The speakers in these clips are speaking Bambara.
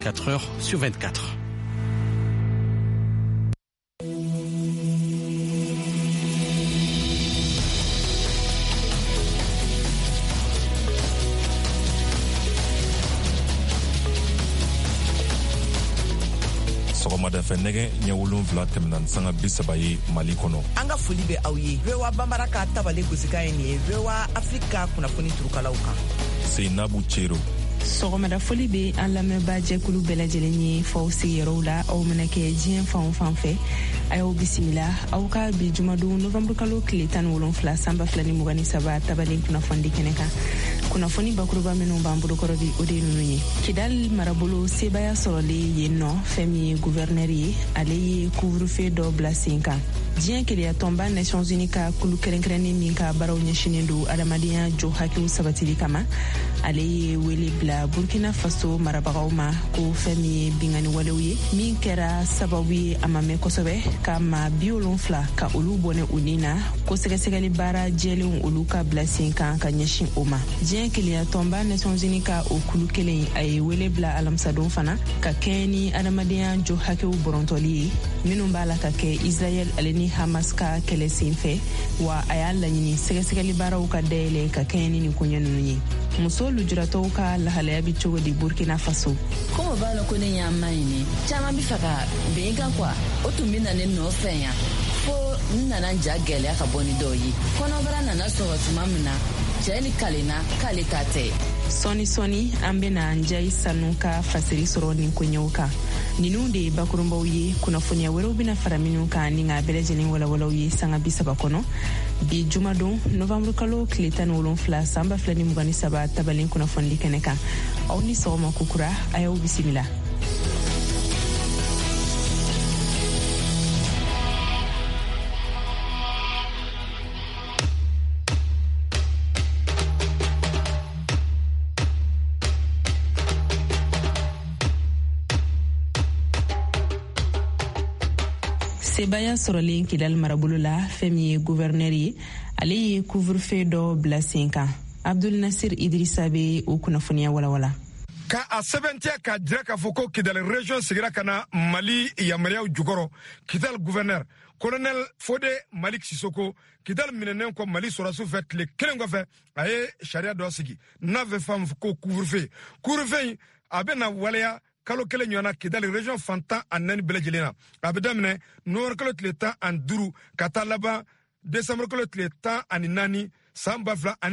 4 heures sur 24. Sɔgɔmada fɛ nɛgɛ ɲɛ 7 tɛmɛna sanga 30 ye Mali kɔnɔ. An ka foli bɛ aw ye. VOA Bambara ka tabale gosika ye nin ye. VOA Afrika kunnafoni turukalaw kan. Seinabu Cero. Sɔgɔmada foli bɛ an lamɛnbaa jɛkulu bɛɛ lajɛlen ye f'aw sigiyɔrɔw la aw mana kɛ diɲɛ fan o fan fɛ a y'aw bisimila aw ka bi jumadon novembre kalo tile 17 san 2023 tabalen kunnafoni kɛnɛ kan. Kunnafoni bakuruba minnu b'an bolokɔrɔ bi o de ye ninnu ye. Kidal marabolo sebaya sɔrɔlen yen nɔ fɛn min ye gouverneur ye ale ye couvre-feu dɔ bila sen kan. Diɲɛ keleya tɔnba Nations Unies ka kulu kɛrɛnkɛrɛnnen min ka baaraw ɲɛsinen don adamadenya jɔ hakɛw sabatili kama ale ye wele bila Burkina Faso marabagaw ma ko fɛn min ye bingani walew ye min kɛra sababu ye a ma mɛn kosɛbɛ ka maa 70 ka olu bɔnɛ u nin na ko sɛgɛsɛgɛli baara jɛlenw olu ka bila sen kan ka ɲɛsin o ma. Diɲɛ keleya tɔnba Nations Unies ka o kulu kelen a ye wele bila alamisadon fana ka kɛɲɛ ni adamadenya jɔ hakɛw bɔrɔntɔli ye minnu b'a la ka kɛ Israel ale ni Hamas ka kɛlɛ sen fɛ wa a y'a laɲini sɛgɛsɛgɛli baaraw ka dayɛlɛ ka kɛɲɛ ni nin koɲɛ ninnu ye. Muso lujuratɔw ka lahalaya bi cogo di Burkina Faso? Komo b'a la ko ne y'a maɲini caman bi fɛ ka ben kan kuwa o tun bi na ne nɔfɛ yan fo n nana ja gɛlɛya ka bɔ ni dɔw ye kɔnɔbara nana sɔrɔ tuma min na cɛ ni kalenna k'ale ta tɛ. Sɔni an bɛna Njayi Sanu ka fasiri sɔrɔ nin koɲɛw kan. Ninnu de ye bakurunbaw ye kunnafoniya wɛrɛw bɛna fara minnu kan ni ka bɛɛ lajɛlen walawalaw ye sanga 30 kɔnɔ. Bi jumadon novembre kalo tile 17 san 2023 tabalen kunnafoni kɛnɛ kan. Aw ni sɔgɔma kukura a y'aw bisimila. Sebaya sɔrɔlen Kidal marabolo la fɛn min ye gouverneur ye ale ye couvre-feu dɔ bila sen kan. Abdul Nasir Idrissa bɛ o kunnafoniya walawala. Ka a sɛbɛntiya ka jira k'a fɔ ko Kidal région sigira ka na Mali yamaruyaw jukɔrɔ Kidal gouverneur colonel Fode Malik Sissoko Kidal minɛnen kɔ Mali sɔrɔsiw fɛ tile 1 kɔfɛ a ye sariya dɔ sigi n'a bɛ fɔ ko couvre-feu. Couvre-feu a bɛ na waleya kalo 1 ɲɔgɔnna Kidal région fantan a 4 bɛɛ lajɛlen na. A bɛ daminɛ Nowɛrɛ kalo tile 15 ka taa laban Desanburu kalo tile 14 san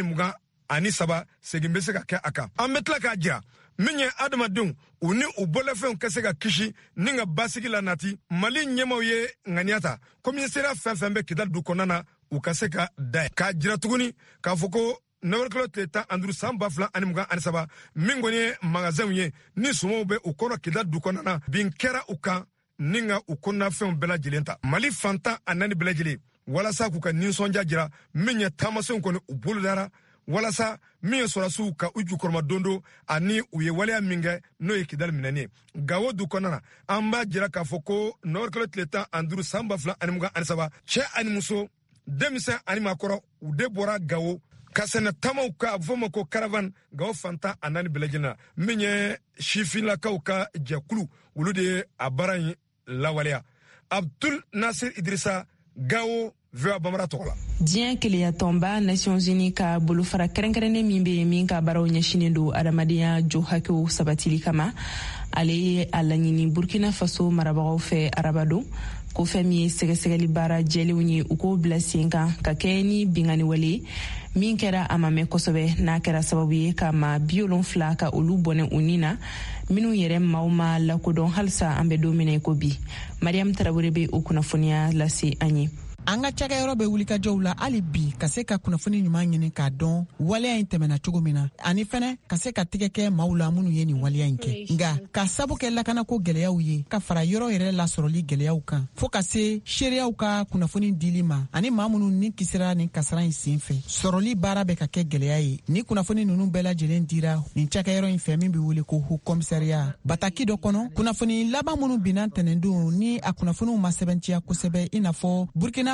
2023 segin bɛ se ka kɛ a kan. An bɛ tila k'a jira min ye adamadenw u ni u bɔlɛfɛnw ka se ka kisi ni ka basigi la nati Mali ɲɛmaw ye ŋaniya ta komisariya fɛn fɛn bɛ Kidal du kɔnɔna na u ka se ka da k'a jira tuguni k'a fɔ ko Nowɛrɛ kalo tile 15 san 2023 min kɔni ye magasinw ye ni sumaw bɛ u kɔrɔ Kidal du kɔnɔna na bin kɛra u kan ni ka u kɔnɔnafɛnw bɛɛ lajɛlen ta. Mali fantan a 4 bɛɛ lajɛlen walasa k'u ka nisɔndiya jira min ye taamasenw kɔni u bolodara walasa min ye sɔrɔsiw ka u jukɔrɔma dondo ani u ye waleya min kɛ n'o ye Kidal minɛni ye. Gawo du kɔnɔna na an b'a jira k'a fɔ ko Nowɛrɛ kalo tile 15 san 2023 cɛ ani muso denmisɛn ani maakɔrɔ u de bɔra Gawo ka sɛnɛ tamaw ka fɔ ma ko caravane Gawo fantan a 4 bɛɛ lajɛlen na min ye sifinlakaw ka jɛkulu olu de ye a baara in lawaleya. Abdul Nasir Idrissa, Gawo, VOA Bambara tɔgɔ la. Diɲɛ keleya tɔnba Nations Unies ka bolofara kɛrɛnkɛrɛnnen min bɛ min ka baaraw ɲɛsinen don adamadenya jɔ hakɛw sabatili kama ale ye a laɲini Burkina Faso marabagaw fɛ arabadon ko fɛn min ye sɛgɛsɛgɛli baara jɛlenw ye u k'o bila sen kan ka kɛ ni bingani wale min kɛra a ma mɛn kosɛbɛ n'a kɛra sababu ye ka maa 70 ka olu bɔnɛ u nin na minnu yɛrɛ maaw ma lakodɔn halisa an bɛ don min na ko bi. Mariam Tarawele bɛ o kunnafoniya lase an ye. An ka cakɛyɔrɔ bɛ wulikajɔw la hali bi ka se ka kunnafoni ɲuman ɲini k'a dɔn waleya in tɛmɛna cogo min na ani fɛnɛ ka se ka tigɛ kɛ maaw la minnu ye nin waleya in kɛ nka ka sabu kɛ lakanako gɛlɛyaw ye ka fara yɔrɔ yɛrɛ lasɔrɔli gɛlɛyaw kan fɔɔ ka se seereyaw ka kunnafoni dili ma ani maa minnu ni kisira nin kasara in sen fɛ sɔrɔli baara bɛ ka kɛ gɛlɛya ye ni kunnafoni ninnu bɛɛ lajɛlen dira nin cakɛyɔrɔ in fɛ min bɛ wele ko Haut Commissariat bataki dɔ kɔnɔ kunnafoni laban minnu binna ntɛnɛndon ni a kunnafoniw ma sɛbɛntiya kosɛbɛ i n'a fɔ Burkina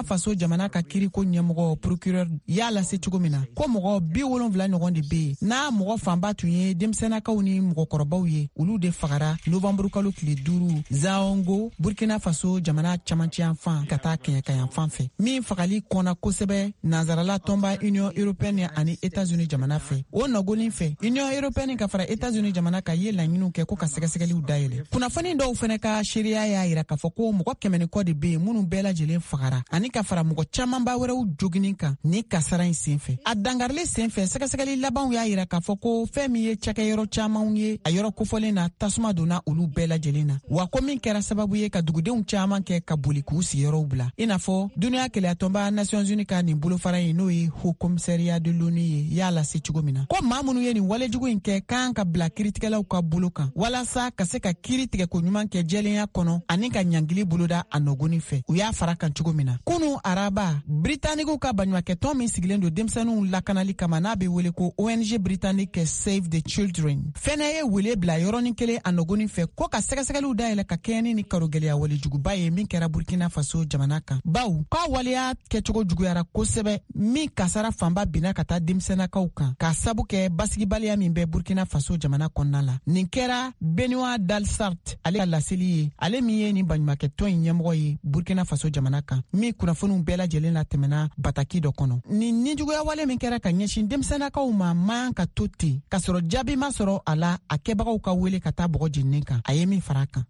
Faso jamana ka kiriko ɲɛmɔgɔ procureur y'a lase cogo min na ko mɔgɔ 70 ɲɔgɔn de be yen n'a mɔgɔ fanba tun ye denmisɛnnakaw ni mɔgɔkɔrɔbaw ye olu de fagara novembre kalo tile 5 Zaongo Burkina Faso jamana camancɛ fan ka taa kɛɲɛkayan fan fɛ min fagali kɔnna kosɛbɛ nazarala tɔnba Union Européenne ani États-Unis jamana fɛ o nɔgɔnin fɛ Union Européenne ka fara États-Unis jamana ka ye laɲiniw kɛ ko ka sɛgɛsɛgɛliw dayɛlɛ kunnafoni dɔw fɛnɛ ka seereya y'a yira k'a fɔ ko mɔgɔ 100 kɔ de be yen minnu bɛɛ lajɛlen fagara ani ka fara mɔgɔ camanba wɛrɛw joginin kan ni kasara in senfɛ a dangarili senfɛ sɛgɛsɛgɛli labanw y'a yira k'a fɔ ko fɛn min ye cakɛyɔrɔ camanw ye a yɔrɔ kofɔlen na tasuma donna olu bɛɛ lajɛlen na wa ko min kɛra sababu ye ka dugudenw caman kɛ ka boli k'u sigiyɔrɔw bila i n'a fɔ duniya kɛlɛyatɔnba Nations Unies ka nin bolofara ye n'o ye Haut Commissariat de l'ONU ye y'a lase cogo min na ko maa minnu ye nin walejugu in kɛ kan ka bila kiritigɛlaw ka bolo kan walasa ka se ka kiri tigɛ ko ɲuman kɛ jɛlenya kɔnɔ ani ka ɲangili boloda a nɔgɔnin fɛ u y'a fara kan cogo min na kunu araba Britanniquew ka baɲumankɛtɔn min sigilen don denmisɛnninw lakanali kama n'a bɛ wele ko ONG Britannique Save the Children fɛnɛ ye wele bila yɔrɔnin kelen a nɔgɔnin fɛ ko ka sɛgɛsɛgɛliw dayɛlɛ ka kɛɲɛni ni karogɛlɛya walejuguba ye min kɛra Burkina Faso jamana kan baw k'a waleya kɛcogo juguyara kosɛbɛ min kasara fanba binna ka taa denmisɛnnakaw kan k'a sabu kɛ basigibaliya min bɛ Burkina Faso jamana kɔnɔna la nin kɛra Benoît Dalsart ale ka laseli ye ale min ye nin baɲumankɛtɔn in ɲɛmɔgɔ ye Burkina Faso jamana kan min kunnafoniw bɛɛ lajɛlen la tɛmɛna bataki dɔ kɔnɔ nin nijuguya wale min kɛra ka ɲɛsin denmisɛnnakaw ma man ka to ten k'a sɔrɔ jaabi ma sɔrɔ a la a kɛbagaw ka wele ka taa bɔgɔ jeninen kan a ye min fara a kan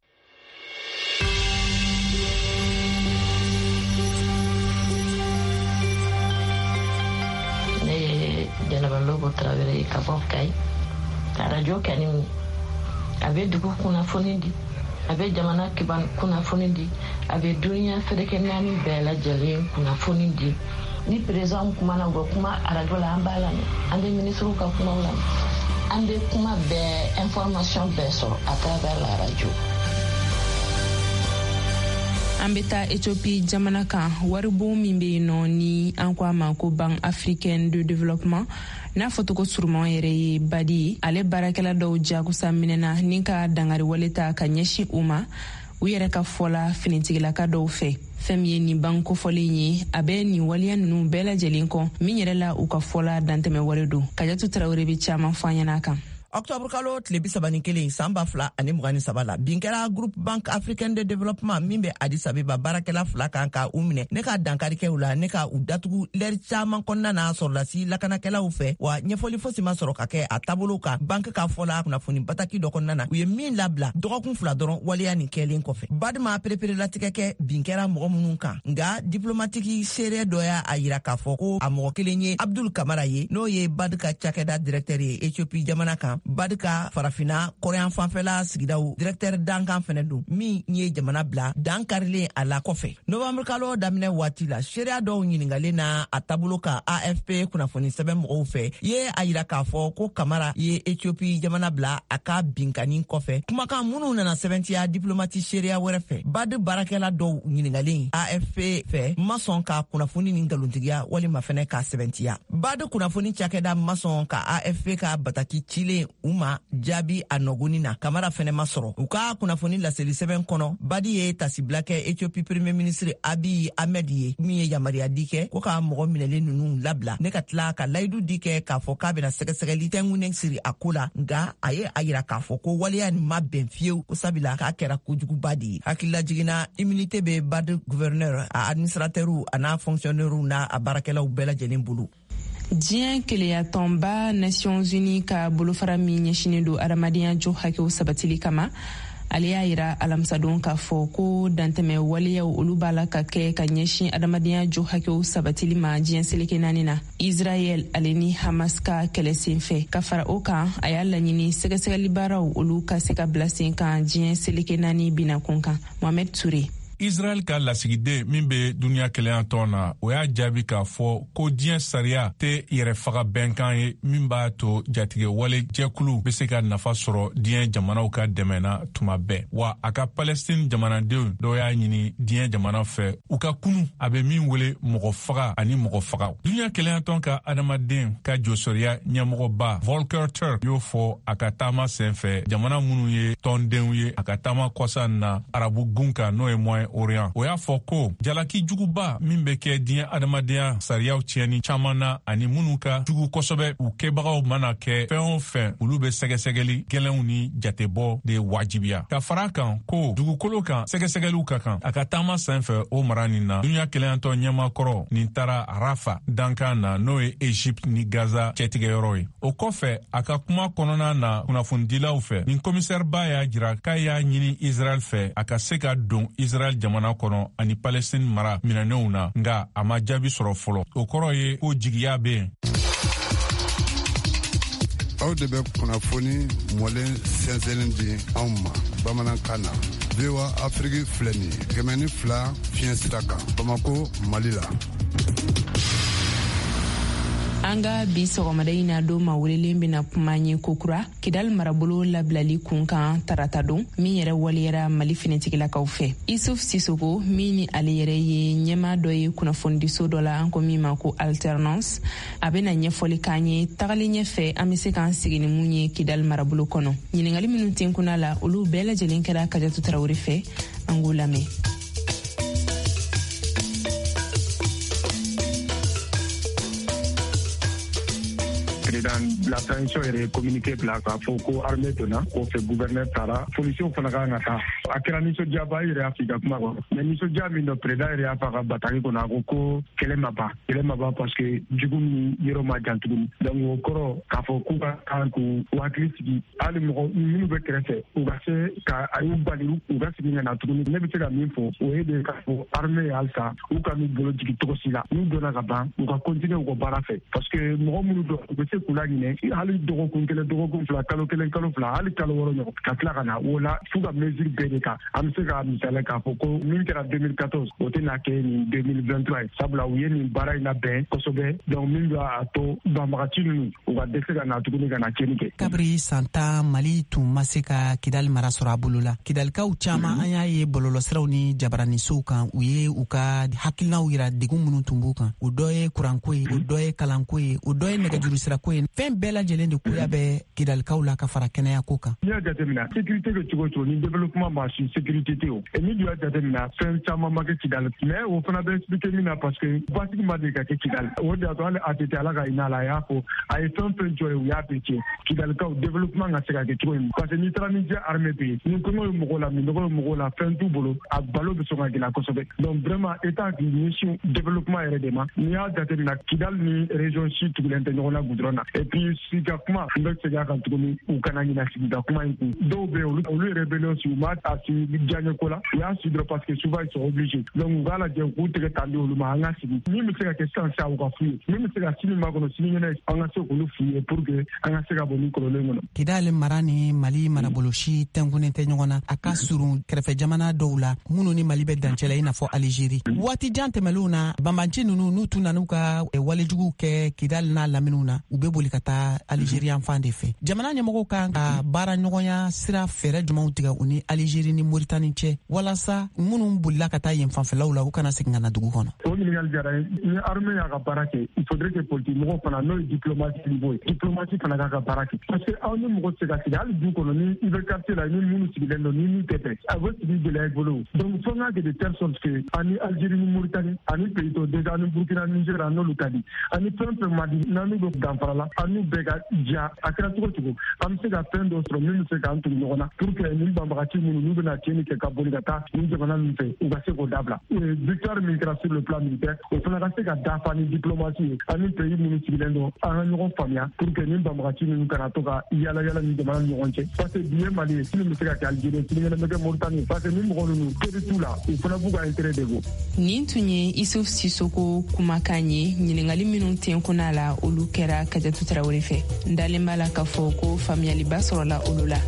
Jɛnɛba Lobo Traoré ka bɔ Kayi ka radio kɛ ni a bɛ dugu kunnafoni di a bɛ jamana kiban kunnafoni di a bɛ duniya fɛrɛkɛ naani bɛɛ lajɛlen kunnafoni di ni président kumana go kuma radio la an b'a lamɛn an bɛ ministre ka kumaw lamɛn an bɛ kuma bɛɛ information bɛɛ sɔrɔ à travers la radio. An bɛ taa Ethiopie jamana kan waribon min bɛ yen nɔ ni an ko a ma ko Banque Africaine de Développement n'a fɔtogo suruman yɛrɛ ye badi ye ale baarakɛla dɔw jagosa minɛna ni ka dangari wale ta ka ɲɛsin u ma u yɛrɛ ka fɔla finitigilaka dɔw fɛ fɛn min ye nin banque kofɔlen ye a bɛ nin waliya ninnu bɛɛ lajɛlen kɔ min yɛrɛ la u ka fɔla dantɛmɛ wale don Kajatu Tarawele bɛ caman fɔ an ɲɛna kan. Octobre kalo tile 31 san 2023 la bin kɛra Groupe Banque Africaine de Développement min bɛ Addis Abeba baarakɛla fila kan ka u minɛ ne ka dankari kɛ u la ne ka u datugu lɛri caman kɔnɔna na sɔrɔlasi lakanakɛlaw fɛ wa ɲɛfɔli fosi ma sɔrɔ ka kɛ a taabolo kan banque ka fɔla kunnafoni bataki dɔ kɔnɔna na u ye min labila dɔgɔkun fila dɔrɔn waleya nin kɛlen kɔfɛ badima perepere latigɛ kɛ bin kɛra mɔgɔ minnu kan nka diplomatiki seere dɔ y'a yira k'a fɔ ko a mɔgɔ kelen ye Abdul Kamara ye n'o ye BAD ka cakɛda directeur ye Ethiopie jamana kan BAD ka farafina kɔrɔyan fanfɛla sigidaw directeur dankan fɛnɛ don min ye jamana bila dankarilen a la kɔfɛ novembre kalo daminɛ waati la seereya dɔw ɲiningalen na a taabolo kan AFP kunnafoni sɛbɛn mɔgɔw fɛ ye a yira k'a fɔ ko Kamara ye Ethiopie jamana bila a ka binkani kɔfɛ kumakan minnu nana sɛbɛntiya diplomati seereya wɛrɛ fɛ BAD baarakɛla dɔw ɲiningalen AFP fɛ ma sɔn ka kunnafoni ni ngalontigiya walima fɛnɛ ka sɛbɛntiya BAD kunnafoni cakɛda ma sɔn ka AFP ka bataki cilen u ma jaabi a nɔgɔnin na Kamara fɛnɛ ma sɔrɔ u ka kunnafoni laseli sɛbɛn kɔnɔ BAD ye tasibila kɛ Ethiopie premier ministre Abiy Ahmed ye min ye yamaruya di kɛ ko ka mɔgɔ minɛlen ninnu labila ne ka tila ka layidu di kɛ k'a fɔ k'a bɛna sɛgɛsɛgɛli tɛngunen siri a ko la nka a ye a yira k'a fɔ ko waleya nin ma bɛn fiyewu ko sabila k'a kɛra kojuguba de ye hakilila jiginna immunité bɛ BAD gouverneur a administrateur a n'a fonctionnaire n'a a baarakɛlaw bɛɛ lajɛlen bolo. Diɲɛ keleyatɔnba Nations Unies ka bolofara min ɲɛsinen don adamadenya jo hakɛw sabatili kama ale y'a yira alamisadon k'a fɔ ko dantɛmɛ waleyaw olu b'a la ka kɛ ka ɲɛsin adamadenya jo hakɛw sabatili ma diɲɛ seleke naani na Israel ale ni Hamas ka kɛlɛ sen fɛ ka fara o kan a y'a laɲini sɛgɛsɛgɛli baaraw olu ka se ka bila sen kan diɲɛ seleke naani binakun kan Mohamed Touré. Israel ka lasigiden min bɛ duniya kɛlɛyan tɔn na o y'a jaabi k'a fɔ ko diɲɛ sariya tɛ yɛrɛfaga bɛnkan ye min b'a to jatigɛ wale jɛkulu bɛ se ka nafa sɔrɔ diɲɛ jamanaw ka dɛmɛ na tuma bɛɛ wa a ka Palestine jamanadenw dɔw y'a ɲini diɲɛ jamana fɛ u ka kunu a bɛ min wele mɔgɔ faga ani mɔgɔ fagaw duniya kɛlɛyan tɔn ka adamaden ka jɔsɔriya ɲɛmɔgɔba Volker Turk y'o fɔ a ka taama senfɛ jamana minnu ye tɔndenw ye a ka taama kɔsa na arabu gun kan n'o ye moyen Moyen-Orient. O y'a fɔ ko jalaki juguba min bɛ kɛ diɲɛ adamadenya sariyaw tiɲɛni caman na ani minnu ka jugu kosɛbɛ u kɛbagaw mana kɛ fɛn o fɛn olu bɛ sɛgɛsɛgɛli gɛlɛnw ni jatebɔ de wajibiya. Ka fara kan ko dugukolo kan sɛgɛsɛgɛliw ka kan a ka taama sanfɛ o mara nin na dunuya keleyantɔ ɲɛmakɔrɔ nin taara Rafa dankan na n'o ye Egypte ni Gaza cɛtigɛyɔrɔ ye. O kɔfɛ a ka kuma kɔnɔna na kunnafonidilaw fɛ nin komisɛriba y'a jira k'a y'a ɲini Israel fɛ a ka se ka don Israel jamana kɔnɔ ani Palestine mara minɛnenw na nga a ma jaabi sɔrɔ fɔlɔ. O kɔrɔ ye ko jigiya bɛ yen. Aw de bɛ kunnafoni mɔlen sɛnsɛnlen di anw ma bamanankan na. VOA Afrique filɛ nin ye 102 fiɲɛ sira kan Bamako Mali la. An ka bi sɔgɔmada in na don ma welelen bɛna kuma ɲɛ kokura Kidal marabolo labilali kun kan tarata don min yɛrɛ waliyara Mali finitigilakaw fɛ. Isuf Sisoko min ni ale yɛrɛ ye ɲɛma dɔ ye kunnafonidiso dɔ la an ko min ma ko Alternance a bɛna ɲɛfɔli k'an ye tagali ɲɛfɛ an bɛ se k'an sigi ni mun ye Kidal marabolo kɔnɔ. Ɲininkali minnu tenkuna la olu bɛɛ lajɛlen kɛra Kajatu Tarawele fɛ an k'o lamɛn. La transition est communiquée par la Foko armée donna ko fait gouverneur Tara solution fana ka ngata akira niso jaba ire Afrika kuma ko mais niso jami no preda ire afaka bataki ko na ko kelema ba parce que jugum yero ma jantu donc koro ka Foko ka kanku waklisi ali mo minu be krefe u ga se ka ayu bali u ga sigi na tukuni ne be se ka min fo o e de ka fo armée alsa u ka mi bolo jigi to sila u donna ka ban u ka continuer ko bara fe parce que mo munu do be se kula ɲinɛ hali dɔgɔkun kelen dɔgɔkun fila kalo kelen kalo fila hali kalo wɔɔrɔ ɲɔgɔn ka tila ka na o la f'u ka mesure bɛɛ de kan an bɛ se ka misaliya k'a fɔ ko min kɛra 2014 o tɛna kɛ nin 2023 ye sabula u ye nin baara in labɛn kosɛbɛ donc min b'a to banbagaci ninnu u ka dɛsɛ ka na tuguni ka na tiɲɛni kɛ. kabiri san 10 Mali tun ma se ka Kidal mara sɔrɔ a bolo la Kidalikaw caman an y'a ye bɔlɔlɔsiraw ni jabaranisow kan u ye u ka hakilinaw yira degun minnu tun b'u kan o dɔ ye kuranko ye o dɔ ye kalanko ye o dɔ ye nɛgɛjurusirako ye fɛn bɛɛ lajɛlen de koya bɛ Kidalikaw la ka fara kɛnɛya ko kan. N'i y'a jateminɛ sécurité bɛ cogo cogo ni développement ma si sécurité tɛ o et ni dun y'a jateminɛ fɛn caman ma kɛ Kidal mais o fana bɛ expliquer min na parce que basigi ma deli ka kɛ Kidal o de y'a to hali ATT ala ka hinɛ a la a y'a fɔ a ye fɛn fɛn jɔ ye u y'a bɛɛ tiɲɛ Kidalikaw développement ka se ka kɛ cogo min parce que n'i taara ni diɲɛ armée bɛ yen ni kɔngɔ ye mɔgɔw la minɔgɔ ye mɔgɔw la fɛn t'u bolo a balo bɛ sɔn ka gɛlɛya kosɛbɛ donc vraiment état k'i ɲɛsin développement yɛrɛ de ma n'i y'a jateminɛ Kidal ni région si tugulen tɛ ɲɔgɔn na goudron na et puis sigida kuma n bɛ segin a kan tuguni u kana ɲina sigida kuma in kun dɔw bɛ yen olu ye rébellion si u ma a si diyaɲɛ ko la u y'a si dɔrɔn parce que souvent ils sont obligés donc u k'a lajɛ k'u tɛgɛ tan di olu ma an ka sigi min bɛ se ka kɛ sisan sisan u ka f'u ye min bɛ se ka sini ma kɔnɔ sini ɲɛnɛ an ka se k'olu f'u ye pour que an ka se ka bɔ nin kɔlɔlɔ in kɔnɔ. Kidal mara ni Mali marabolo si tɛnkunnen tɛ ɲɔgɔn na a ka surun kɛrɛfɛ jamana dɔw la minnu ni Mali bɛ dancɛla i n'a fɔ Algérie waati jan tɛmɛlenw na banbanci ninnu n'u tun nan'u ka walejuguw kɛ Kidal n'a laminiw na u bɛ boli ka taa Algérie yan fan de fɛ jamana ɲɛmɔgɔw kan ka baara ɲɔgɔnya sira fɛɛrɛ jumanw tigɛ u ni Algérie ni Mauritanie cɛ walasa minnu bolila ka taa yen fanfɛlaw la u kana segin ka na dugu kɔnɔ. O ɲininkali diyara n ye ni armée y'a ka baara kɛ il faudrait que politique mɔgɔw fana n'o ye diplomatie niveau ye diplomatie fana k'a ka baara kɛ parce que aw ni mɔgɔ tɛ se ka sigi hali du kɔnɔ ni i bɛ quartier la ni minnu sigilen don ni min tɛ bɛn a bɛ sigi gɛlɛya i bolo donc fo n k'a kɛ de telle sorte que ani Algérie ni Mauritanie ani pays tɔw déjà ani Burkina Niger a n'olu ka di ani fɛn fɛn ma di n'anu bɛ danfara la an n'u bɛɛ ka diya a kɛra cogo cogo an bɛ se ka fɛn dɔ sɔrɔ min bɛ se k'an tugu ɲɔgɔn na pour que nin banbagaci minnu n'u bɛna tiɲɛni kɛ ka boli ka taa nin jamana ninnu fɛ u ka se k'o dabila victoire min kɛra sur le plan militaire o fana ka se ka dafa ni diplomatie ye ani pays minnu sigilen don an ka ɲɔgɔn faamuya pour que nin banbagaci ninnu kana to ka yala yala ni jamana ni ɲɔgɔn cɛ parce que bi ye Mali ye sini bɛ se ka kɛ Algérie sini ɲɛnɛ bɛ kɛ Mauritanie parce que ni mɔgɔ ninnu teri t'u la u fana b'u ka intérêt de ko. Nin tun ye Isuf Sisoko kumakan ye ɲininkali minnu tenkuna la olu kɛra Kajatu Tarawele fɛ n dalen b'a la k'a fɔ ko faamuyaliba sɔrɔla olu la.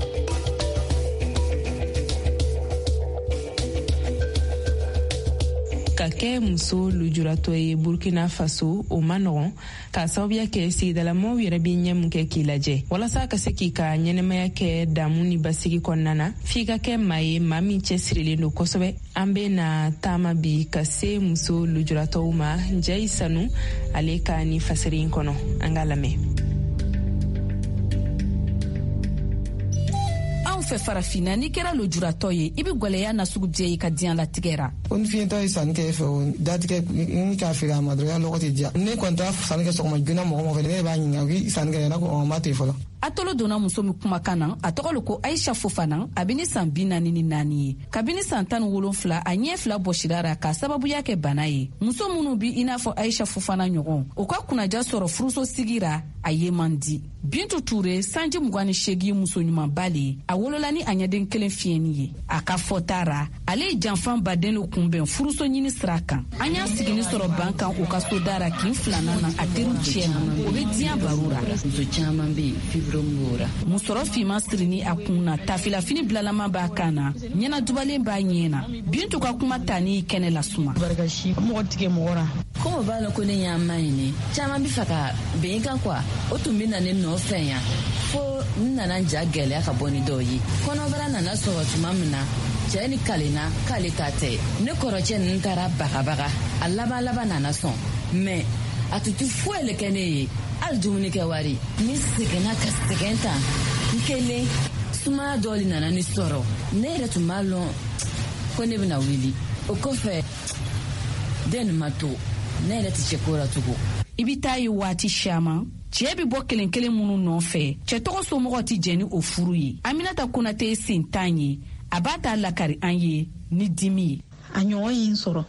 Ka kɛ muso lujuratɔ ye Burkina Faso o ma nɔgɔn k'a sababuya kɛ sigidalamaw yɛrɛ bɛ ɲɛ mun kɛ k'i lajɛ walasa ka se k'i ka ɲɛnɛmaya kɛ damu ni basigi kɔnɔna na f'i ka kɛ maa ye maa min cɛsirilen don kosɛbɛ an bɛ na taama bi ka se muso lujuratɔw ma Njayi Sanu ale ka ni fasiri in kɔnɔ an ka lamɛn. fɛ farafina n'i kɛra lojuratɔ ye i bɛ gwɛlɛya nasugu bɛɛ i ka diɲɛ latigɛ ra. Ko ni fiɲɛtɔ ye sanni kɛ e fɛ o datigɛ ni k'a feere a ma dɔrɔn i ka lɔgɔ tɛ diya. Ne kɔni t'a sanni kɛ sɔgɔma joona mɔgɔ fɛ ne b'a ɲininka o k'i sanni kɛ n'a ko n b'a to yen fɔlɔ. A tolo donna muso min kumakan na a tɔgɔ lo ko Aisha Fofana a bɛ ni san 44 ye kabini san 17 a ɲɛ 2 bɔsira ra k'a sababuya kɛ bana ye. Muso minnu bi i n'a fɔ Aisha Fofana ɲɔgɔn o ka kunnaja sɔrɔ furuso sigira a ye man di. Bintu Ture sanji 28 muso ɲumanba le a wolola ni a ɲɛden kelen fiɲɛni ye. A ka fɔta ra ale ye janfan baden lo kunbɛn furuso ɲini sira kan. An y'a sigini sɔrɔ ban kan o ka so dara kin 2nan na a teriw cɛna o bɛ diɲɛ baro ra. Muso caman bɛ musɔrɔ finman sirini a kun na tafilafini bilalama b'a kan na ɲɛna dubalen b'a ɲɛ na. Bintu ka kuma ta ni kɛnɛ la suma mɔgɔ tigɛ mɔgɔ ra ko b'a la ko ne y'a ma ɲini caman bɛ fɛ ka bɛn kan quoi o tun bɛ na ne nɔfɛ yan fo n nana ja gɛlɛya ka bɔ ni dɔw ye. Kɔnɔbara nana sɔrɔ tuma min na cɛ ni kalenna k'ale ta tɛ ne kɔrɔcɛ ninnu taara bagabaga a laban nana sɔn mais a tun tɛ foyi le kɛ ne ye hali dumunikɛ wari ni seginna ka sɛgɛn ta n kelen sumaya dɔ de nana ni sɔrɔ ne yɛrɛ tun b'a lɔn ko ne bɛna wuli o kɔfɛ den nin ma to ne yɛrɛ tɛ cɛ ko la tugun. I bɛ taa ye waati caman cɛ bɛ bɔ kelen kelen minnu nɔfɛ cɛ tɔgɔ somɔgɔw tɛ jɛn ni o furu ye. Aminata Konate ye sen 10 ye a b'a ta lakari an ye ni dimi ye. A ɲɔgɔn ye n sɔrɔ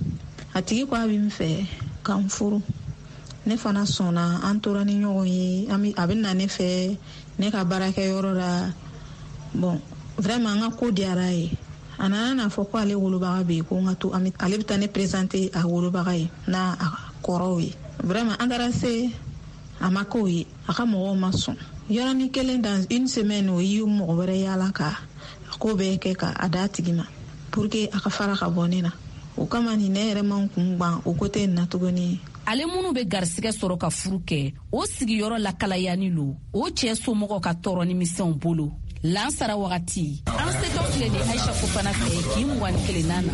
a tigi ko a bɛ n fɛ k'an furu ne fana sɔnna an tora ni ɲɔgɔn ye a bɛ na ne fɛ ne ka baarakɛyɔrɔ la bon vraiment an ka ko diyara ye a nana fɔ ko ale wolobaga bɛ yen ko n ka to ale bɛ taa ne présenter a wolobaga ye n'a a kɔrɔw ye vraiment an taara se a ma k'o ye a ka mɔgɔw ma sɔn yɔrɔnin kelen dans une semaine o ye mɔgɔ wɛrɛ yaala ka a ko bɛɛ kɛ ka a d'a tigi ma pour que a ka fara ka bɔ ne na o kama ni ne yɛrɛ man kun gwan o côté in na tuguni. Ale minnu bɛ garisɛgɛ sɔrɔ ka furu kɛ o sigiyɔrɔ lakalayani lo o cɛ somɔgɔw ka tɔɔrɔ ni misɛnw bolo lansara wagati an setɔ filɛ ni Aisha Fofana fɛ k'i 21 na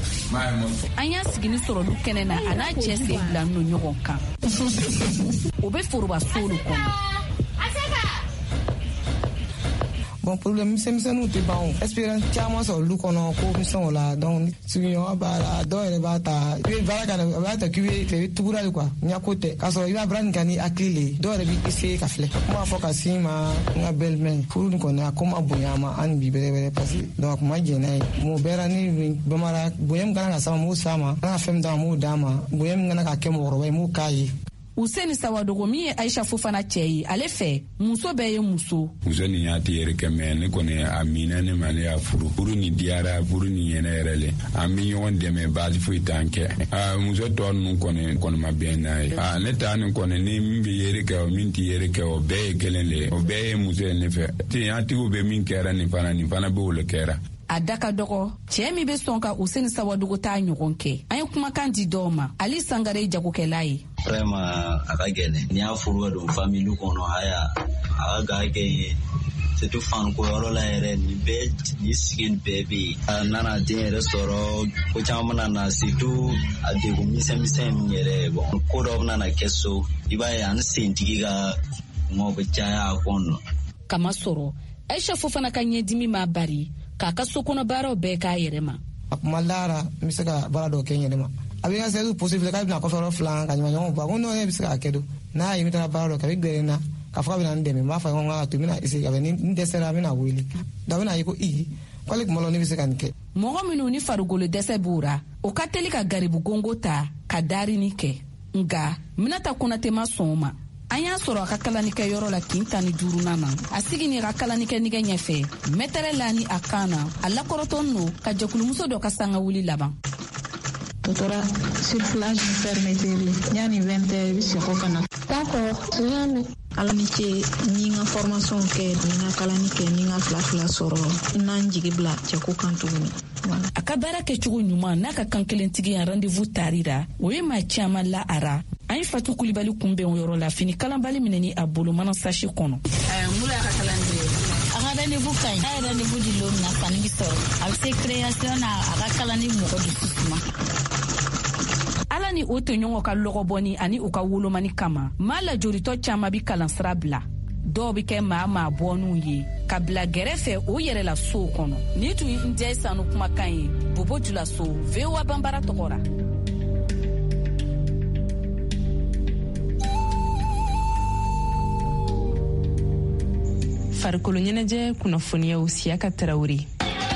an y'a sigini sɔrɔ lu kɛnɛ na a n'a cɛ sen bila n'o ɲɔgɔn kan o bɛ forobaso lo kɔnɔ. Bon problème misɛnmisɛnninw tɛ ban o expérience caman sɔrɔ olu kɔnɔ ko misɛnw la donc sigiɲɔgɔn b'a la dɔw yɛrɛ b'a ta i bɛ baara kɛ a b'a ta k'i bɛ tugura de quoi ɲako tɛ k'a sɔrɔ i b'a baara nin kɛ ni hakili le dɔw yɛrɛ b'i essayer ka filɛ kuma fɔ ka sin ma n ka belle-mère furu nin kɔni a ko ma bonya a ma an bi bɛrɛ parce que donc a kun ma jɛn n'a ye mun bɛɛ la ni bamara bonya min kana ka s'a ma m'o s'a ma an ka fɛn min d'a ma m'o d'a ma bonya min kana ka kɛ mɔgɔkɔrɔba ye m'o k'a ye. Useni Sawadogo min ye Aisha Fofana cɛ ye ale fɛ muso bɛɛ ye muso nin y'a ti yɛrɛ kɛ mɛ ne kɔni a mina ne ma ne y'a furu ni diyara furu ni ɲɛnɛ yɛrɛ le an bɛ ɲɔgɔn dɛmɛ baasi foyi t'an kɛ muso tɔ ninnu kɔni ma bɛn n'a ye ne taa nin kɔni ni min bɛ yɛrɛ kɛ o min tɛ yɛrɛ kɛ o bɛɛ ye kelen le o bɛɛ ye muso ye ne fɛ an tigiw bɛ min kɛra nin fana bɛ o le kɛra. A da ka dɔgɔ cɛ min bɛ sɔn ka Useni Sawadogo t'a ɲɔgɔn kɛ an ye kumakan di dɔw ma Ali Sangare jagokɛla ye. Vraiment a ka gɛlɛn n'i y'a furu ka don famille kɔnɔ a ka kɛ ye surtout fan ko yɔrɔ la yɛrɛ ni sigi bɛɛ bɛ yen a nana den yɛrɛ sɔrɔ ko caman nana surtout a degun misɛnmisɛn min yɛrɛ bon ko dɔ bɛ nana kɛ so i b'a ye an sentigi ka mɔgɔ bɛ caya a kɔnɔ. Kama sɔrɔ Aisha Fofana ka ɲɛdimi ma bari k'a ka so kɔnɔ baaraw bɛɛ k'a yɛrɛ ma. A kuma lara n bɛ se ka baara dɔw kɛ n yɛrɛ ma a bɛ ka se possible k'a bɛna kɔfɛ yɔrɔ fila ka ɲɔgɔn bɔ ko n'o bɛ se k'a kɛ don n'a ye n taara baara dɔ kɛ a bɛ gɛrɛ n na k'a fɔ a bɛna n dɛmɛ n b'a fɔ n ka to n bɛna essayer ka bɛ ni n dɛsɛra a bɛna wele da bɛna ye ko k'ale kuma la ne bɛ se ka nin kɛ. Mɔgɔ minnu ni farikolo dɛsɛ b'u ra o ka teli ka garibu gongo ta ka daarini kɛ nka Minata Konate ma sɔn o ma. An y'a sɔrɔ a ka kalanikɛ yɔrɔ la kin 15nan na a sigini ka kalanikɛ nigɛ ɲɛfɛ mɛtɛrɛ la ni a kan na a lakɔrɔtɔn no ka jɛkulumuso dɔ ka sanga wuli laban. Doctora sur place permettre yani 20 heures bi se ko kana. D'accord, yani ala ni ce ni nga formation kɛ ni nga kalani kɛ ni nga fila sɔrɔ n'an jigi bila cɛ ko kan tuguni. A ka baara kɛcogo ɲuman n'a ka kan kelentigi ya rendez-vous tarira o ye maa caman la ara an ye Fatu Kulibali kunbɛn o yɔrɔ la fini kalanbali minɛni a bolo mana sashi kɔnɔ. Mula ka kalande a ka rendez-vous ka ɲi a ye rendez-vous di lo min na sanni bi sɔrɔ a bɛ se création na a ka kalani mɔgɔ dusukuma. Ala ni o tɔɲɔgɔnw ka lɔgɔbɔni ani u ka wolomani kama maa lajoritɔ caman bi kalansira bila dɔw bi kɛ maa bɔnniw ye ka bila gɛrɛfɛ o yɛrɛ la sow kɔnɔ. Ni tun ye Ndiaye Sanu kumakan ye, Bobo Julaso, VOA Banbara tɔgɔra. Farikolo ɲɛnajɛ kunnafoniyaw Siyaka Tarawele.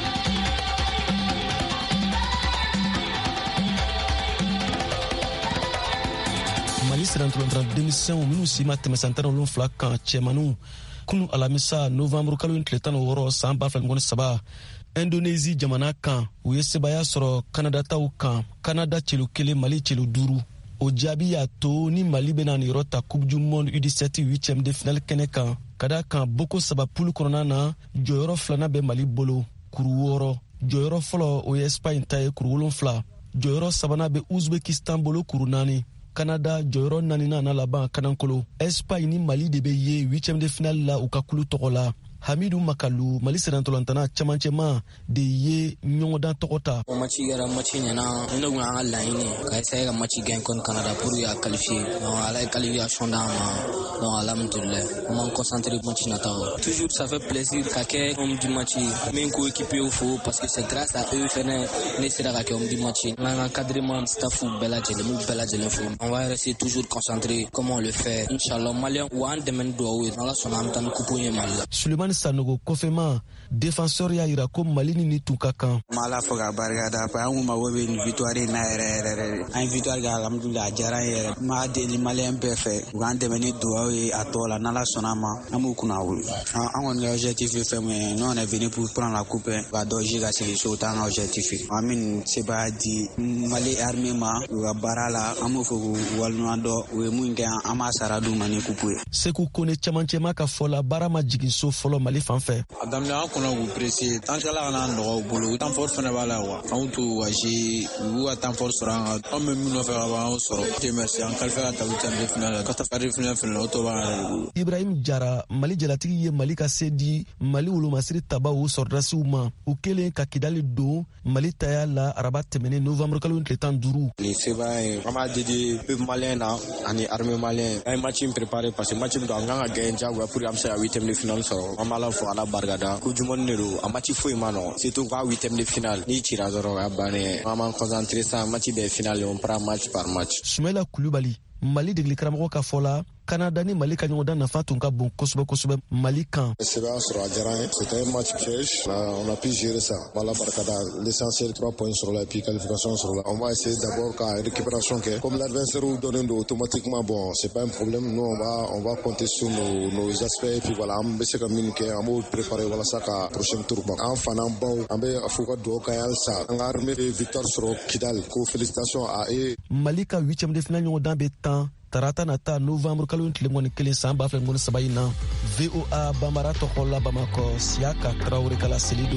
Mali sirantolontra denmisɛnw minnu si ma tɛmɛ san 17 kan cɛmanu kunu alamisa novembre kalo tile 16 san 2023 Indonésie jamana kan u ye sebaya sɔrɔ Canada taw kan. Canada celu 1 Mali celu 5. O jaabi y'a to ni Mali bena ni yɔrɔ ta Coupe du Monde U17 8e de finale kɛnɛ kan. Ka da kan boko saba poule kɔnɔna na jɔyɔrɔ 2nan bɛ Mali bolo kuru 6. Jɔyɔrɔ fɔlɔ o ye Espagne ta ye kuru 7. Jɔyɔrɔ 3nan bɛ Uzbekistan bolo kuru 4. Canada jɔyɔrɔ 4nan na laban kanankolo. Espagne ni Mali de bɛ ye 8e de finale la u ka kulu tɔgɔ la. Hamidou Makalu Mali sirantolantana camancɛma de ye ɲɔgɔndan tɔgɔ ta. Match kɛra match ɲɛna ne kun y'an ka laɲini ka essayer ka match gagner contre Canada pour y qualifier. Donc ala ye qualification d'an ma. Donc alhamdoulilah on m'en concentré match nataw. Toujours ça fait plaisir ka kɛ homme du match. Min ko équipier au faux parce que c'est grâce à eux fɛnɛ ne sera ka kɛ homme du match. N'an ka cadrement staff bɛɛ lajɛlen m'u bɛɛ lajɛlen fo. On va rester toujours concentré comme on le fait. Inchallah Malien ou an dɛmɛ duwawu ye. Ala sɔnna an bɛ taa ni coupe ye Mali la. Sanogo kofema défenseur ya ira ko Mali ni tuka kan. Mala foga barga da pa an ma wobe ni victoire na ere an victoire ga alhamdulillah jara ere ma de ni Malien be fe ugan de meni duwa e atola na la sonama amu kuna wulu an on objectif fait mais non on est venu pour prendre la coupe va doji ga c'est so tan objectif amin se ba di Mali armée ma ga barala amu fogo walno ando we munga ama saradu mani coupe Sekou Kone chamanchema ka fola barama jigin so folo Mali fanfɛ. Adamle an kɔnɔ k'u pressé tant que la kana nɔgɔ bolo temps fort fana b'a la wa an to wasi u ka temps fort sɔrɔ an ka an bɛ min nɔfɛ ka ban an sɔrɔ te merci an qualifié ka taa 8e de finale ka taa quart finale o to b'an yɛrɛ. Ibrahim Jara Mali jalatigi ye Mali ka se di Mali wolomasiri taba o sɔrɔdasiw ma u kelen ka Kidali don Mali taya la araba tɛmɛnen novembre kalo tile 15. Le seba ye an b'a dédié peuple malien na ani armée malien an ye match in préparé parce que match min don an kan ka gagner diyagoya pour an bɛ se ka 8e de finale sɔrɔ an b'a la fɔ ala barikada ko jumɛn de don a match foyi ma nɔgɔn surtout k'a 8e de finale n'i cira dɔrɔn o y'a bannen an b'an concentré sa match bɛɛ finale on prend match par match. Soumaila Koulibaly Mali degeli karamɔgɔ ka fɔ la Canada ni Mali ka ɲɔgɔndan nafa tun ka bon kosɛbɛ Mali kan. Sɛbɛn sɔrɔ a diyara an ye. C'était un match piège. On a pu gérer ça. Voilà barikada. L'essentiel 3 points sur la et puis qualification sur la. On va essayer d'abord ka récupération kɛ. Comme l'adversaire nous donne automatiquement bon, c'est pas un problème. Nous on va compter sur nos aspects et puis voilà, an bɛ se ka min kɛ an b'o préparer walasa ka prochain tour ban. An fana baw an bɛ a fɔ ka dugawu kɛ halisa. An ka armée de victoire sɔrɔ Kidali. Ko félicitations à eux. Mali ka 8e de finale ɲɔgɔndan bɛ tan tarata nata novembre kalo tile 1 san 2023 in na VOA Bambara tɔgɔ la Bamako Siyaka Tarawele kala selido.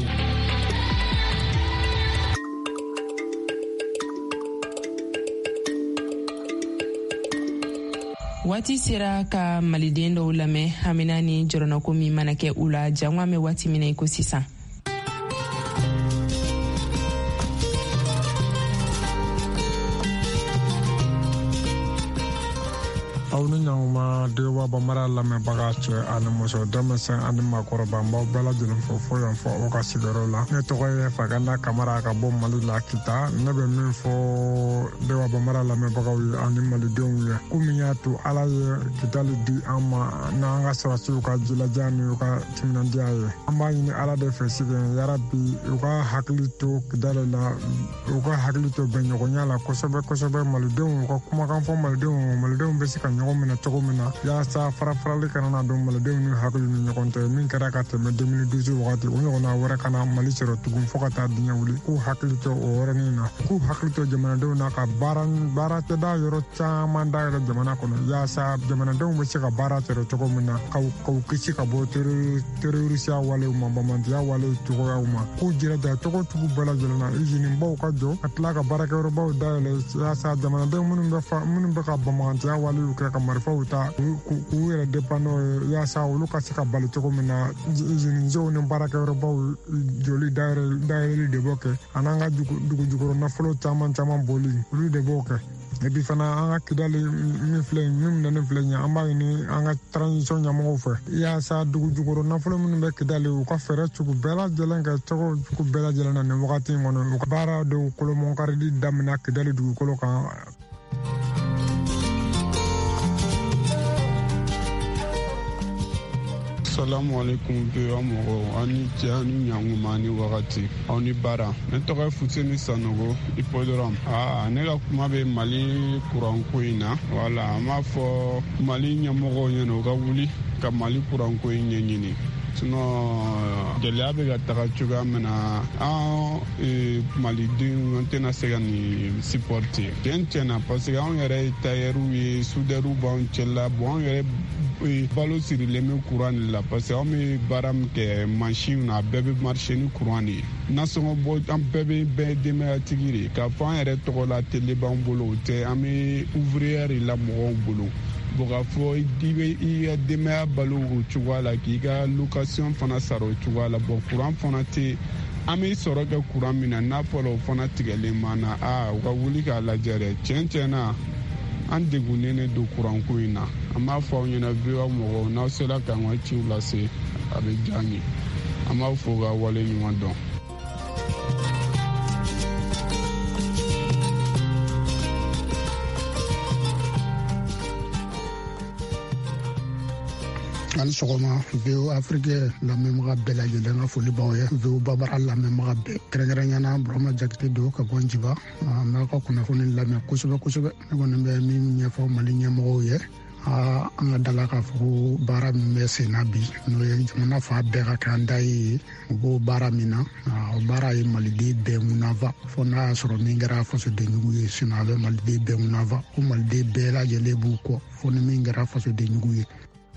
Waati sera ka maliden dɔw lamɛn hamina ni jɔrɔnako min mana kɛ u la jango an bɛ waati min na ko sisan. aw ni ɲanguma dewa bamara lamɛnbaga cɛ ani muso denmisɛn ani maakɔrɔba n b'aw bɛɛ lajɛlen fo fo yan fɔ aw ka sigiyɔrɔ la ne tɔgɔ ye Fagana Kamara ka bɔ Mali la Kita. Ne bɛ min fɔ dewa bamara lamɛnbagaw ye ani malidenw ye ko min y'a to Ala ye Kidali di an ma n'an ka sɔrɔsiw ka jilaja ni u ka timinandiya ye. An b'a ɲini Ala de fɛ sigɛn yarabi u ka hakili to Kidali la u ka hakili to bɛnɲɔgɔnya la kosɛbɛ malidenw u ka kumakan fɔ malidenw bɛ se ka ɲɔgɔn minɛ cogo min na yaasa farafarali kana na don malidenw ni hakili ni ɲɔgɔn tɛ min kɛra ka tɛmɛ 2012 wagati o ɲɔgɔnna wɛrɛ kana Mali sɔrɔ tugun fo ka taa diɲɛ wuli k'u hakili to o yɔrɔnin na k'u hakili to jamanadenw na ka baara tɛda yɔrɔ caman dayɛlɛ jamana kɔnɔ yaasa jamanadenw bɛ se ka baara sɔrɔ cogo min na k'u kisi ka bɔ terrorisiya walew ma bamantiya walew cogoyaw ma k'u jiraja cogo tugu bɛɛ lajɛlen na usinibaw ka jɔ ka tila ka baarakɛyɔrɔbaw dayɛlɛ yaasa jamanadenw minnu bɛ ka bamantiya walew kɛ ka marifaw ta k'u yɛrɛ dépendant yaasa olu ka se ka bali cogo min na usinisew ni baarakɛyɔrɔbaw joli dayɛlɛli de b'o kɛ an'an ka dugu jukɔrɔ nafolo caman boli olu de b'o kɛ et puis fana an ka Kidali min filɛ min minɛnen filɛ ɲɛ an b'a ɲini an ka transition ɲɛmɔgɔw fɛ yaasa dugu jukɔrɔ nafolo minnu bɛ Kidali u ka fɛɛrɛ cogo bɛɛ lajɛlen kɛ cogo bɛɛ lajɛlen na nin wagati in kɔnɔ u ka baara dɔw kolomɔnkarili daminɛ Kidali dugukolo kan. Assalamu alaikum be amoro ani jani nyanguma ni wakati oni bara ne tɔgɔ Fuseni Sanogo Hippodrome ne ka kuma bɛ Mali kuranko in na wala an b'a fɔ Mali ɲɛmɔgɔw ɲɛna u ka wuli ka Mali kuranko in ɲɛɲini sinon gɛlɛya bɛ ka taga cogoya min na an malidenw an tɛna se ka nin supporter tiɲɛ parce que anw yɛrɛ ye tailleur ye soudeur b'anw cɛla bon anw yɛrɛ balo sirilen bɛ courant de la parce que anw bɛ baara min kɛ machine na a bɛɛ bɛ marcher ni courant de ye nasɔngɔ bɔ an bɛɛ bɛ bɛɛ denbayatigi de k'a fɔ an yɛrɛ tɔgɔ la tele b'an bolo o tɛ an bɛ ouvrier de la mɔgɔw bolo bon k'a fɔ i bɛ i ka denbaya balo o cogoya la k'i ka location fana sara o cogoya la bon courant fana tɛ an bɛ sɔrɔ kɛ courant min na n'a fɔra o fana tigɛlen b'an na u ka wuli k'a lajɛ dɛ tiɲɛ na an degunnen don kuranko in na an b'a fɔ aw ɲɛna VOA mɔgɔw n'aw sera k'an ka ciw lase a bɛ diya an ye an b'aw fo ka wale ɲuman dɔn. ani sɔgɔma VOA Afrique lamɛnbaga bɛɛ lajɛlen ka foli b'aw ye VOA Babara lamɛnbaga bɛɛ kɛrɛnkɛrɛnnenya Burama Jakite don ka bɔ Njiba n b'a ka kunnafoni lamɛn kosɛbɛ kosɛbɛ ne kɔni bɛ min ɲɛfɔ Mali ɲɛmɔgɔw ye an ka dala k'a fɔ ko baara min bɛ sen na bi n'o ye jamana fa bɛɛ ka kɛ an da ye u b'o baara min na o baara ye maliden bɛɛ munafa fo n'a y'a sɔrɔ min kɛra fasodenjugu ye sinon a bɛ maliden bɛɛ munafa ko maliden bɛɛ lajɛlen b'u kɔ fo ni min kɛra fasodenjugu ye.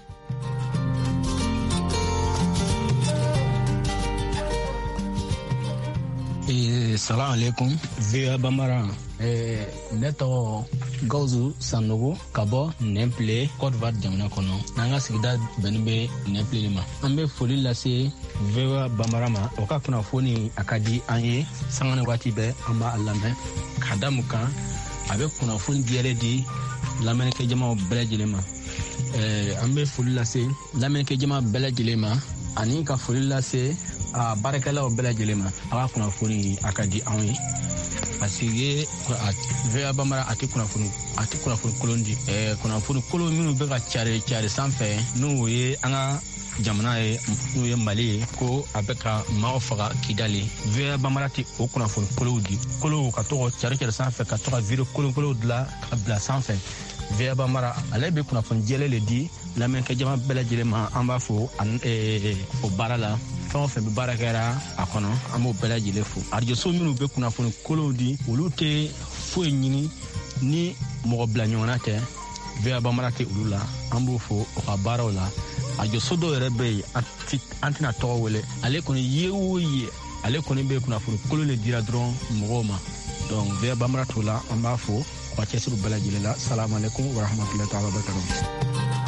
Salam alaikum VOA Bambara ne tɔgɔ Gawusu Sanogo ka bɔ Nɛnpile Côte d'Ivoire jamana kɔnɔ n'an ka sigida bɛnnen bɛ Nɛnpile ma an bɛ foli lase VOA Bambara ma o ka kunnafoni a ka di an ye sanga ni waati bɛɛ an b'a lamɛn ka da mun kan a bɛ kunnafoni jɛlen di lamɛnnikɛjamaw bɛɛ lajɛlen ma an bɛ foli lase lamɛnnikɛjama bɛɛ lajɛlen ma ani ka foli lase baarakɛlaw bɛɛ lajɛlen ma a ka kunnafoni a ka di anw ye parce que VOA Bambara a tɛ kunnafoni kolon di kunnafoni kolon minnu bɛ ka cari sanfɛ n'o ye an ka jamana ye n'o ye Mali ye ko a bɛ ka maaw faga Kidali VOA Bambara tɛ o kunnafoni kolonw di kolonw ka to ka cari sanfɛ ka to ka video kolon dilan ka bila sanfɛ VOA Bambara ale bɛ kunnafoni jɛlen de di lamɛnnikɛjama bɛɛ lajɛlen ma an b'a fɔ o baara la fɛn o fɛn bɛ baara kɛra a kɔnɔ an b'o bɛɛ lajɛlen fo arajoso minnu bɛ kunnafoni kolonw di olu tɛ foyi ɲini ni mɔgɔ bila ɲɔgɔnna tɛ VOA Bambara tɛ olu la an b'o fo o ka baaraw la arajoso dɔw yɛrɛ bɛ yen an tɛna tɔgɔ wele ale kɔni ye o ye ale kɔni bɛ kunnafoni kolon de dira dɔrɔn mɔgɔw ma donc VOA Bambara t'o la an b'a fo ka cɛsiri bɛɛ lajɛlen la salamu alaikum wa rahmatulahi ta'ala wa barakatuh.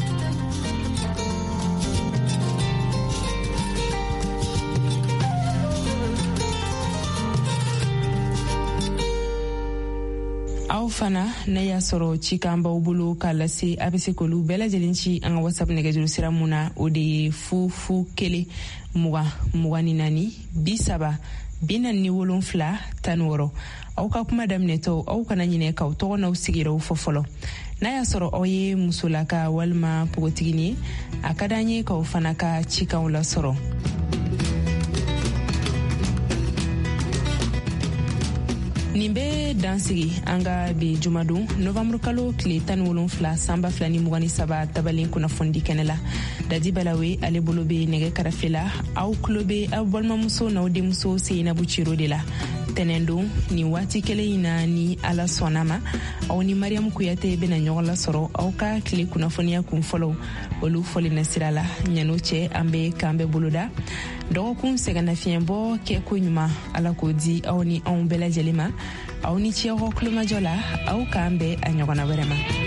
aw fana ne y'a sɔrɔ cikan b'aw bolo k'a lase a bɛ se k'olu bɛɛ lajɛlen ci an ka WhatsApp nɛgɛjuru sira mun na o de ye 001 24 30 47 16 aw ka kuma daminɛtɔ aw kana ɲinɛ k'aw tɔgɔ n'aw sigiraw fɔ fɔlɔ n'a y'a sɔrɔ aw ye musolaka walima pogotigini ye a ka d'an ye k'aw fana ka cikanw lasɔrɔ. nin bɛ dansigi an ka bi jumadon novembre kalo tile 17 sanba 2023 tabalen kunnafoni kɛnɛ la dadi balawe ale bolo bɛ nɛgɛ karafe la aw tulo bɛ aw balimamuso n'aw denmuso Seinabu Ciro de la tɛnɛn don nin waati kelen in na ni ala sɔnna ma aw ni Mariam Kuyate bɛna ɲɔgɔn lasɔrɔ aw ka tile kunnafoniya kun fɔlɔ olu fɔli na sira la ɲano cɛ an bɛ k'an bɛɛ boloda dɔgɔkun sɛgɛnnafiɲɛbɔ kɛ ko ɲuman ala k'o di aw ni anw bɛɛ lajɛlen ma aw ni ciyɔgɔ kulomajɔ la aw k'an bɛɛ a ɲɔgɔnna wɛrɛ ma.